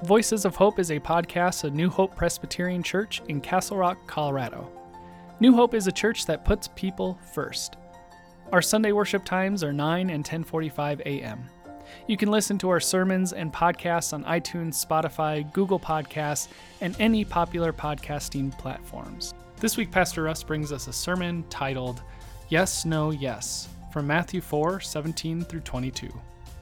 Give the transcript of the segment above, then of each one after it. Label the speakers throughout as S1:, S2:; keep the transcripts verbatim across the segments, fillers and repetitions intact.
S1: Voices of Hope is a podcast of New Hope Presbyterian Church in Castle Rock, Colorado. New Hope is a church that puts people first. Our Sunday worship times are nine and ten forty-five a.m. You can listen to our sermons and podcasts on iTunes, Spotify, Google Podcasts, and any popular podcasting platforms. This week, Pastor Russ brings us a sermon titled, Yes, No, Yes, from Matthew four, seventeen through twenty-two.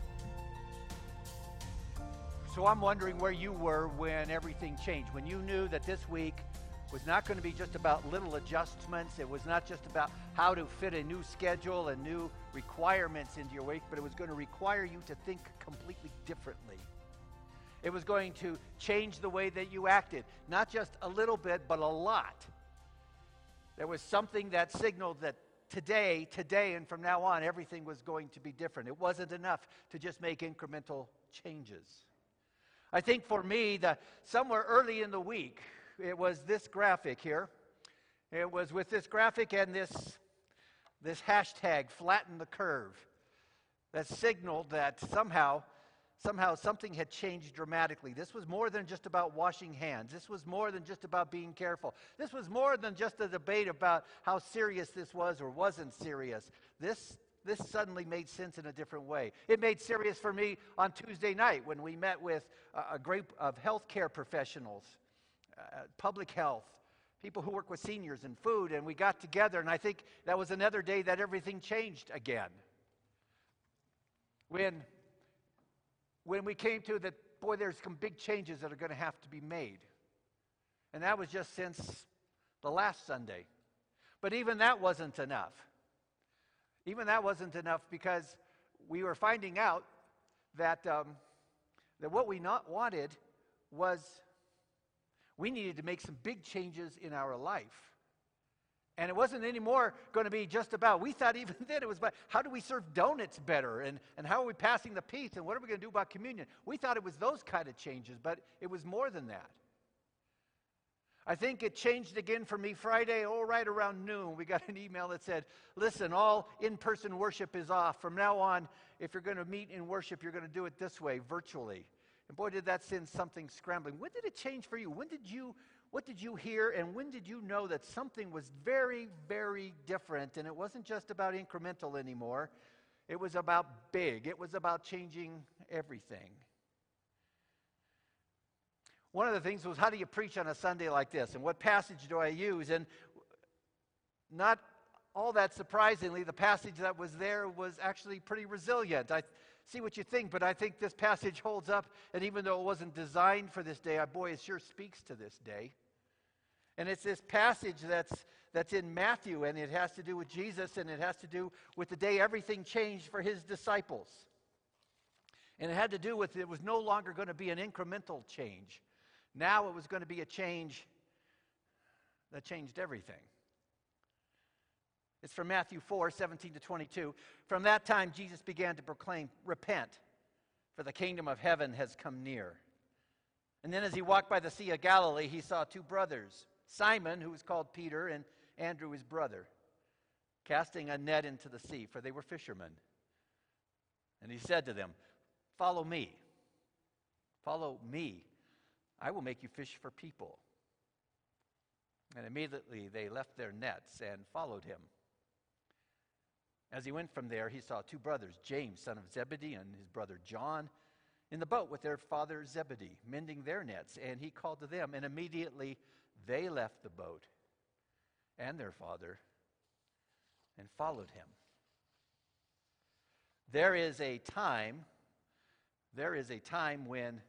S2: So I'm wondering where you were when everything changed, when you knew that this week was not going to be just about little adjustments. It was not just about how to fit a new schedule and new requirements into your week, but it was going to require you to think completely differently. It was going to change the way that you acted, not just a little bit, but a lot. There was something that signaled that today, today, and from now on, everything was going to be different. It wasn't enough to just make incremental changes. I think for me, the somewhere early in the week, it was this graphic here. It was with this graphic and this, this hashtag, flatten the curve, that signaled that somehow, somehow something had changed dramatically. This was more than just about washing hands. This was more than just about being careful. This was more than just a debate about how serious this was or wasn't serious. This This suddenly made sense in a different way. It made serious for me on Tuesday night when we met with a, a group of healthcare professionals, uh, public health, people who work with seniors and food, and we got together, and I think that was another day that everything changed again. When, when we came to that, boy, there's some big changes that are going to have to be made. And that was just since the last Sunday. But even that wasn't enough. Even that wasn't enough because we were finding out that um, that what we not wanted was we needed to make some big changes in our life. And it wasn't anymore going to be just about, we thought even then it was about how do we serve donuts better and, and how are we passing the peace and what are we going to do about communion? We thought it was those kind of changes, but it was more than that. I think it changed again for me Friday, oh, right around noon. We got an email that said, listen, all in-person worship is off. From now on, if you're going to meet in worship, you're going to do it this way, virtually. And boy, did that send something scrambling. When did it change for you? When did you, what did you hear, and when did you know that something was very, very different, and it wasn't just about incremental anymore. It was about big. It was about changing everything. One of the things was, how do you preach on a Sunday like this? And what passage do I use? And not all that surprisingly, the passage that was there was actually pretty resilient. I see what you think, but I think this passage holds up. And even though it wasn't designed for this day, boy, it sure speaks to this day. And it's this passage that's that's in Matthew, and it has to do with Jesus, and it has to do with the day everything changed for his disciples. And it had to do with it was no longer going to be an incremental change. Now it was going to be a change that changed everything. It's from Matthew four, seventeen to twenty-two. From that time, Jesus began to proclaim, repent, for the kingdom of heaven has come near. And then as he walked by the Sea of Galilee, he saw two brothers, Simon, who was called Peter, and Andrew, his brother, casting a net into the sea, for they were fishermen. And he said to them, follow me. Follow me. I will make you fish for people. And immediately they left their nets and followed him. As he went from there, he saw two brothers, James, son of Zebedee, and his brother John, in the boat with their father Zebedee, mending their nets. And he called to them, and immediately they left the boat and their father and followed him. There is a time, there is a time when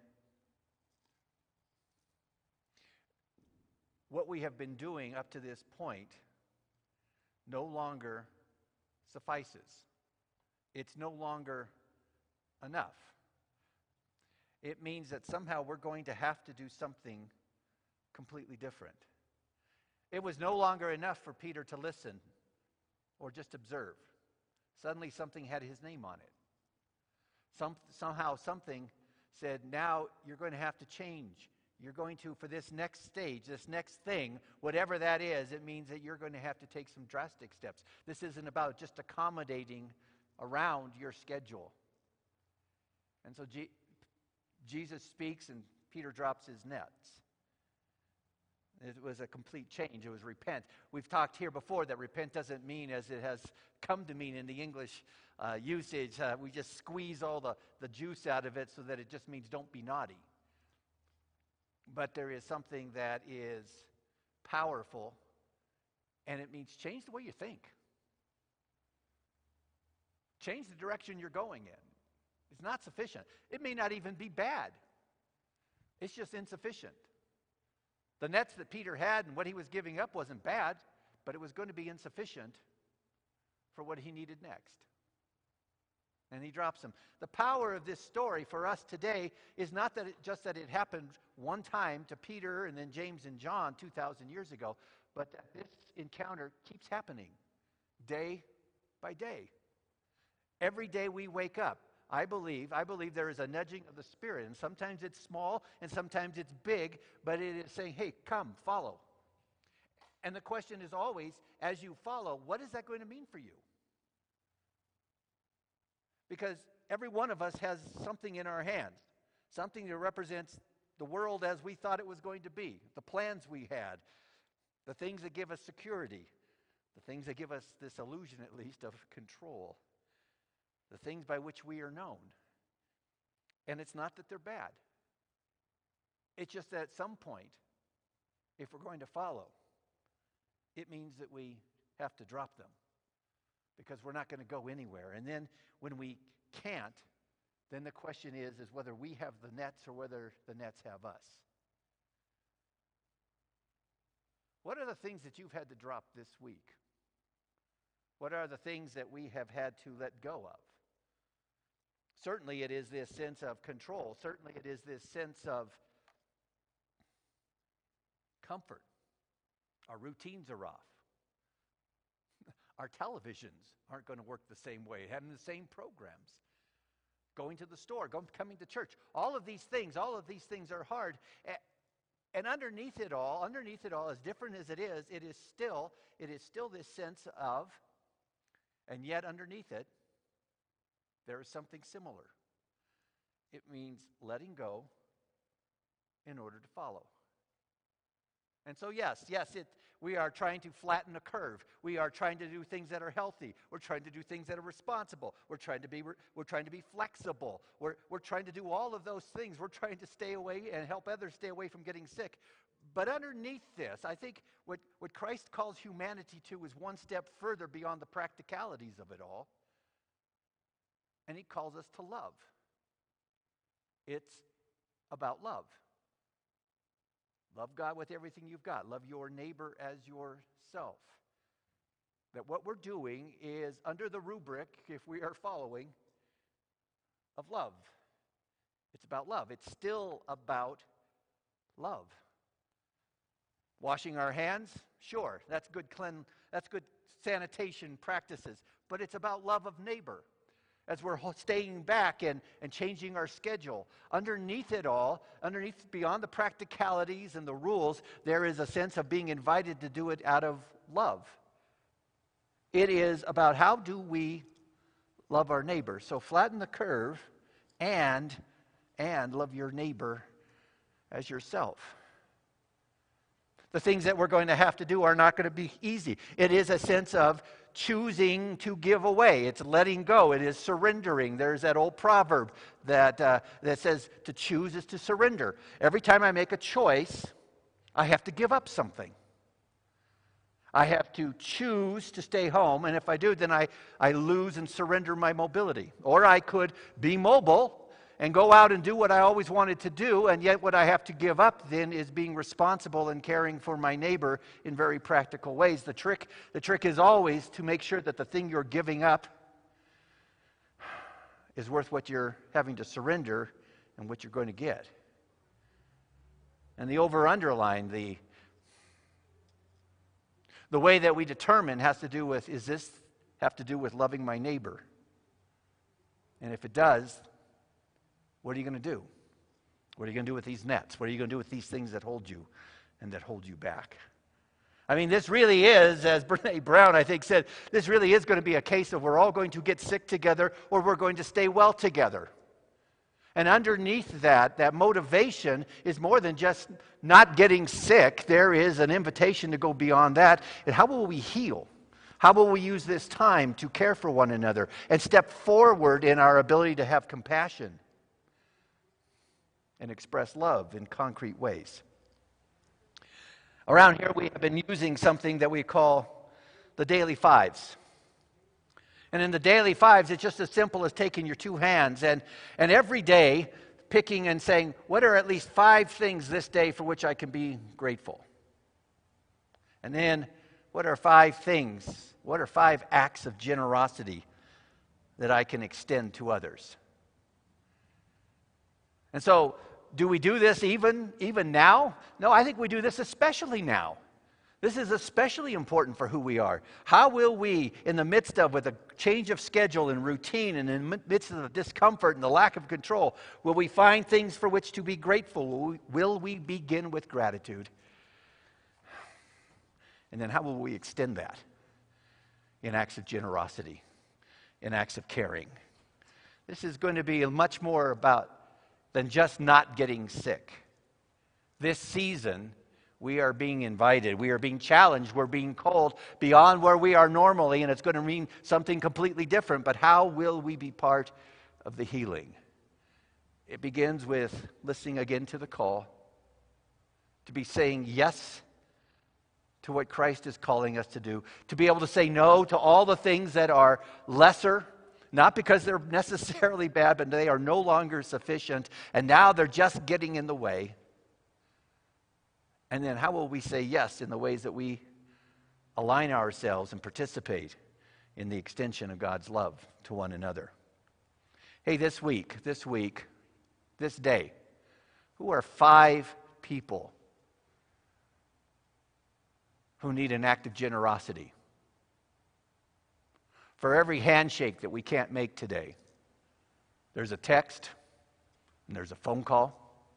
S2: what we have been doing up to this point no longer suffices. It's no longer enough. It means that somehow we're going to have to do something completely different. It was no longer enough for Peter to listen or just observe. Suddenly something had his name on it. Some, somehow something said, now you're going to have to change. You're going to, for this next stage, this next thing, whatever that is, it means that you're going to have to take some drastic steps. This isn't about just accommodating around your schedule. And so G- Jesus speaks, and Peter drops his nets. It was a complete change. It was repent. We've talked here before that repent doesn't mean as it has come to mean in the English uh, usage. Uh, we just squeeze all the, the juice out of it so that it just means don't be naughty. But there is something that is powerful, and it means change the way you think. Change the direction you're going in. It's not sufficient. It may not even be bad. It's just insufficient. The nets that Peter had and what he was giving up wasn't bad, but it was going to be insufficient for what he needed next. And he drops them. The power of this story for us today is not that it, just that it happened one time to Peter and then James and John two thousand years ago, but that this encounter keeps happening day by day. Every day we wake up, I believe, I believe there is a nudging of the Spirit, and sometimes it's small and sometimes it's big, but it is saying, hey, come, follow. And the question is always, as you follow, what is that going to mean for you? Because every one of us has something in our hands, something that represents the world as we thought it was going to be, the plans we had, the things that give us security, the things that give us this illusion, at least, of control. The things by which we are known. And it's not that they're bad. It's just that at some point, if we're going to follow, it means that we have to drop them because we're not going to go anywhere. And then when we can't, then the question is, is whether we have the nets or whether the nets have us. What are the things that you've had to drop this week? What are the things that we have had to let go of? Certainly it is this sense of control. Certainly it is this sense of comfort. Our routines are off. Our televisions aren't going to work the same way, having the same programs. Going to the store, going, coming to church. All of these things, all of these things are hard. And underneath it all, underneath it all, as different as it is, it is still, it is still this sense of, and yet underneath it, there is something similar. It means letting go in order to follow. And so yes, yes, it, we are trying to flatten a curve. We are trying to do things that are healthy. We're trying to do things that are responsible. We're trying to be, we're trying to be flexible. We're, we're trying to do all of those things. We're trying to stay away and help others stay away from getting sick. But underneath this, I think what, what Christ calls humanity to is one step further beyond the practicalities of it all. And he calls us to love. It's about love. Love God with everything you've got. Love your neighbor as yourself. That what we're doing is under the rubric, if we are following, of love. It's about love. It's still about love. Washing our hands? Sure, that's good clean, that's good sanitation practices. But it's about love of neighbor. As we're staying back and, and changing our schedule. Underneath it all, underneath, beyond the practicalities and the rules, there is a sense of being invited to do it out of love. It is about how do we love our neighbor. So flatten the curve and, and love your neighbor as yourself. The things that we're going to have to do are not going to be easy. It is a sense of choosing to give away. It's letting go. It is surrendering. There's that old proverb that uh, that says to choose is to surrender. Every time I make a choice, I have to give up something. I have to choose to stay home, and if I do, then I, I lose and surrender my mobility. Or I could be mobile and go out and do what I always wanted to do, and yet what I have to give up then is being responsible and caring for my neighbor in very practical ways. The trick, the trick is always to make sure that the thing you're giving up is worth what you're having to surrender and what you're going to get. And the over-underline, the, the way that we determine has to do with, is this have to do with loving my neighbor? And if it does, what are you going to do? What are you going to do with these nets? What are you going to do with these things that hold you and that hold you back? I mean, this really is, as Brene Brown, I think, said, this really is going to be a case of we're all going to get sick together or we're going to stay well together. And underneath that, that motivation is more than just not getting sick. There is an invitation to go beyond that. And how will we heal? How will we use this time to care for one another and step forward in our ability to have compassion and express love in concrete ways? Around here, we have been using something that we call the daily fives. And in the daily fives, it's just as simple as taking your two hands and, and every day picking and saying, what are at least five things this day for which I can be grateful? And then, what are five things, what are five acts of generosity that I can extend to others? And so, do we do this even, even now? No, I think we do this especially now. This is especially important for who we are. How will we, in the midst of, with a change of schedule and routine, and in the midst of the discomfort and the lack of control, will we find things for which to be grateful? Will we, will we begin with gratitude? And then how will we extend that in acts of generosity, in acts of caring? This is going to be much more about than just not getting sick. This season, we are being invited, we are being challenged, we're being called beyond where we are normally, and it's going to mean something completely different, but how will we be part of the healing? It begins with listening again to the call, to be saying yes to what Christ is calling us to do, to be able to say no to all the things that are lesser, not because they're necessarily bad, but they are no longer sufficient, and now they're just getting in the way. And then how will we say yes in the ways that we align ourselves and participate in the extension of God's love to one another? Hey, this week, this week, this day, who are five people who need an act of generosity? For every handshake that we can't make today, there's a text and there's a phone call.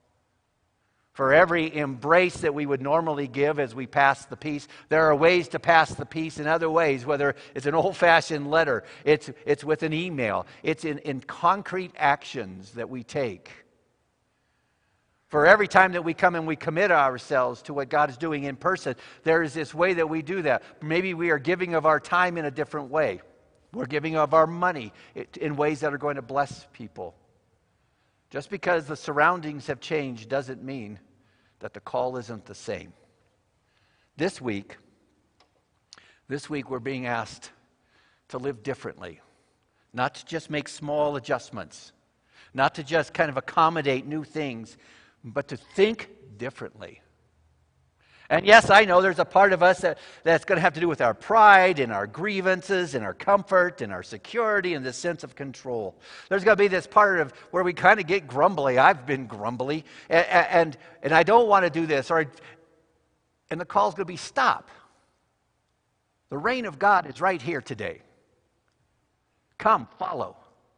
S2: For every embrace that we would normally give as we pass the peace, there are ways to pass the peace in other ways, whether it's an old-fashioned letter, it's, it's with an email, it's in, in concrete actions that we take. For every time that we come and we commit ourselves to what God is doing in person, there is this way that we do that. Maybe we are giving of our time in a different way. We're giving of our money in ways that are going to bless people. Just because the surroundings have changed doesn't mean that the call isn't the same. This week, this week we're being asked to live differently, not to just make small adjustments, not to just kind of accommodate new things, but to think differently. And yes, I know there's a part of us that, that's going to have to do with our pride and our grievances and our comfort and our security and this sense of control. There's going to be this part of where we kind of get grumbly. I've been grumbly, and, and, and I don't want to do this. Or, and the call's going to be stop. The reign of God is right here today. Come, follow.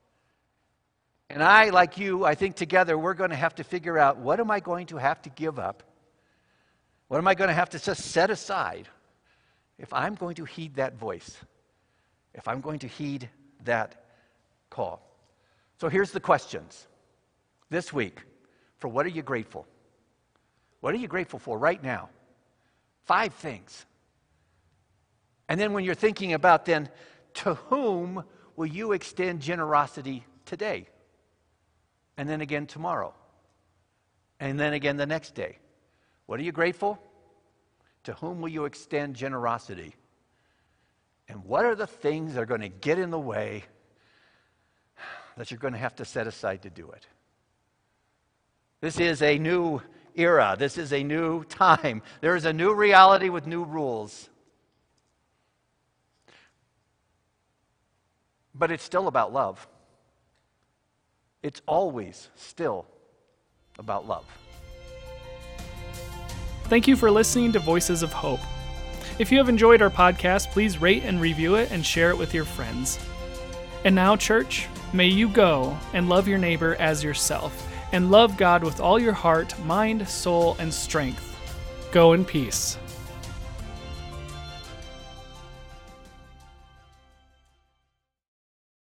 S2: And I, like you, I think together we're going to have to figure out, what am I going to have to give up? What am I going to have to just set aside if I'm going to heed that voice? If I'm going to heed that call? So here's the questions. This week, for what are you grateful? What are you grateful for right now? Five things. And then when you're thinking about then, to whom will you extend generosity today? And then again tomorrow. And then again the next day. What are you grateful? To whom will you extend generosity? And what are the things that are going to get in the way that you're going to have to set aside to do it? This is a new era. This is a new time. There is a new reality with new rules. But it's still about love. It's always still about love.
S1: Thank you for listening to Voices of Hope. If you have enjoyed our podcast, please rate and review it and share it with your friends. And now, church, may you go and love your neighbor as yourself, and love God with all your heart, mind, soul, and strength. Go in peace.